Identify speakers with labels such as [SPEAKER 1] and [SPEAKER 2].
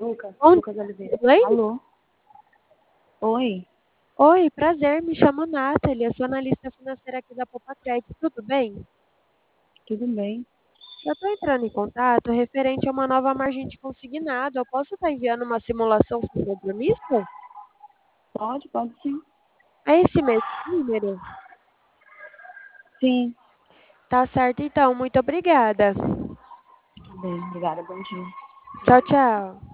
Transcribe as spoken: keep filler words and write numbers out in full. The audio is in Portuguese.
[SPEAKER 1] Lucas,
[SPEAKER 2] Bom
[SPEAKER 1] Lucas Oliveira.
[SPEAKER 2] dia, Elaine?
[SPEAKER 1] Alô? Oi,
[SPEAKER 2] Oi, prazer, me chamo Nathalie, eu sou analista financeira aqui da Popacred, tudo bem?
[SPEAKER 1] tudo bem?
[SPEAKER 2] Eu estou entrando em contato referente a uma nova margem de consignado. Eu posso estar enviando uma simulação sem compromisso?
[SPEAKER 1] Pode, pode sim.
[SPEAKER 2] É esse mesmo número?
[SPEAKER 1] Sim.
[SPEAKER 2] Tá certo então, muito obrigada.
[SPEAKER 1] Bem, obrigada, bom dia.
[SPEAKER 2] Tchau, tchau.